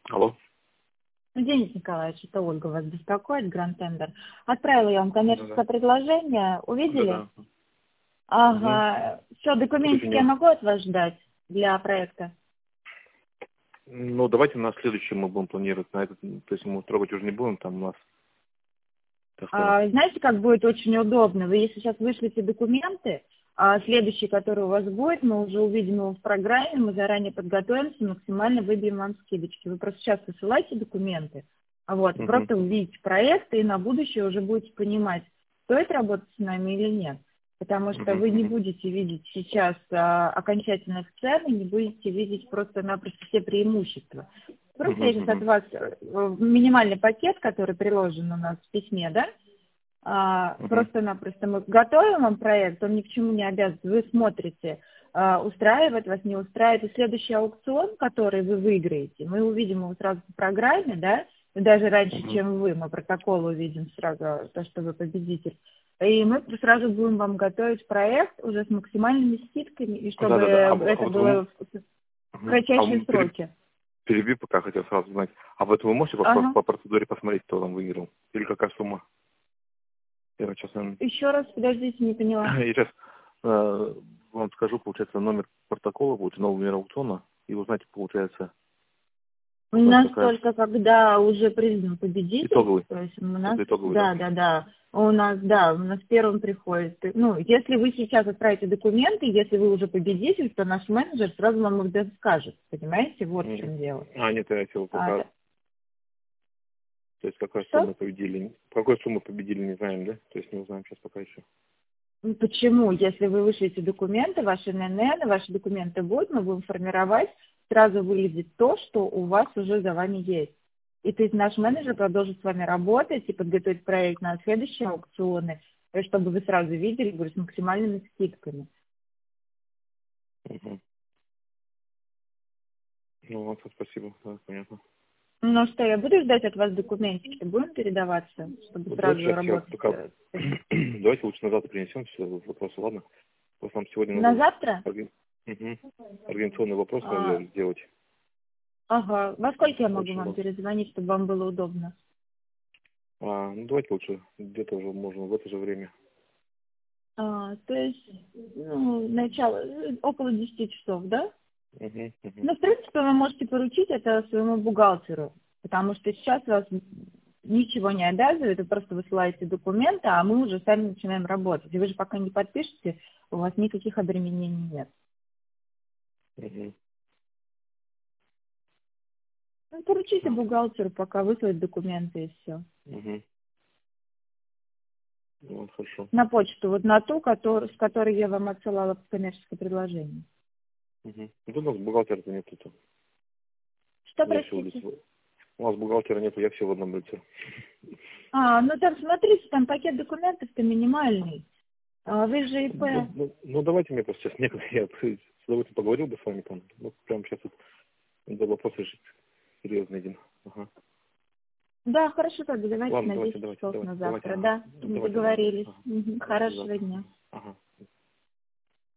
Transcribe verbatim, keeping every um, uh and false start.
Алло. Денис Николаевич, это Ольга вас беспокоит, Гранд Тендер. Отправила я вам коммерческое Да-да. предложение, увидели? Да-да. Ага. Все, документики Слушайте, я не- могу от вас ждать для проекта? Ну, давайте на следующий мы будем планировать. На этот, то есть мы трогать уже не будем, там у нас, так скажем. А, знаете, как будет очень удобно? Вы если сейчас вышлите документы, а следующий, который у вас будет, мы уже увидим его в программе, мы заранее подготовимся, максимально выбьем вам скидочки. Вы просто сейчас высылайте документы, а вот, и Угу. просто увидите проекты, и на будущее уже будете понимать, стоит работать с нами или нет. Потому что Угу. вы не Угу. будете видеть сейчас а, окончательных цен, и не будете видеть просто-напросто все преимущества. Просто я сейчас от Угу. вас э, минимальный пакет, который приложен у нас в письме, да, а, Угу. просто-напросто мы готовим вам проект, он ни к чему не обязан, вы смотрите, а, устраивает вас, не устраивает, и следующий аукцион, который вы выиграете, мы увидим его сразу по программе, да, и даже раньше, Угу. чем вы, мы протокол увидим сразу, то, что вы победитель. И мы сразу будем вам готовить проект уже с максимальными скидками, и чтобы Да-да-да. А, в- а это вот вы... было в Угу. А кратчайшие вы пере- сроки. перебью, пока хотел сразу знать. А вот вы можете по, Ага. по процедуре посмотреть, кто там выиграл? Или какая сумма? Я вот сейчас, наверное, Еще раз, подождите, не поняла. я сейчас э, вам скажу, получается, номер протокола, будет новый номер аукциона, и узнать, получается, У у нас нас какая только когда уже признан победитель, итоговый. то есть у нас, Это итоговый, да? да, да, да, у нас, да, у нас первым приходит, ну, если вы сейчас отправите документы, если вы уже победитель, то наш менеджер сразу вам их скажет, понимаете, вот в Мгм. чем дело. А, нет, я хотел А, пока, да. то есть какая Что? сумма победили, какой суммы победили, не знаем, да? То есть не узнаем сейчас пока еще. Ну, почему? Если вы вышлите документы, ваши эн эн эн, ваши документы будут, мы будем формировать, сразу вылезет то, что у вас уже за вами есть. И то есть наш менеджер продолжит с вами работать и подготовить проект на следующие аукционы, э, чтобы вы сразу видели, говорю, с максимальными скидками. Угу. Ну, ладно, спасибо, да, понятно. Ну что, я буду ждать от вас документики, будем передаваться, чтобы Вот сразу давайте сейчас я работать пока, э, с этим. давайте лучше на завтра принесем все вопросы, ладно? Просто нам сегодня На надо завтра? орги- мгм. организационный вопрос А, надо сделать. ага. Во сколько я могу Очень вам много. перезвонить, чтобы вам было удобно? А, ну, давайте лучше где-то уже можно в это же время. А, то есть, ну, начало, э, около десяти часов, да? Угу, угу, Ну, в принципе, вы можете поручить это своему бухгалтеру, потому что сейчас вас ничего не обязывает, вы просто высылаете документы, а мы уже сами начинаем работать. И вы же пока не подпишете, у вас никаких обременений нет. угу. Ну, поручите бухгалтеру, пока выслать документы и все. Угу. Ну, вот, хорошо. На почту, вот на ту, который, с которой я вам отсылала коммерческое предложение. Угу. Ну, у нас бухгалтера-то нет тут. Что, Я всего простите? здесь. У нас бухгалтера нету, я все в одном лице. А, ну там, смотрите, там пакет документов-то минимальный. А, вы же ИП. Ну, ну, ну, давайте мне просто сейчас некогда, я с удовольствием поговорил бы с вами там. Ну, прямо сейчас вот надо вопрос решить серьезный один. Ага. Да, хорошо, тогда давайте Ладно, на давайте, десять давайте, часов давайте, на давайте, завтра, ага. да? Давайте на завтра. Договорились. Ага. Мгм. Давайте на Хорошего завтра. дня. Ага.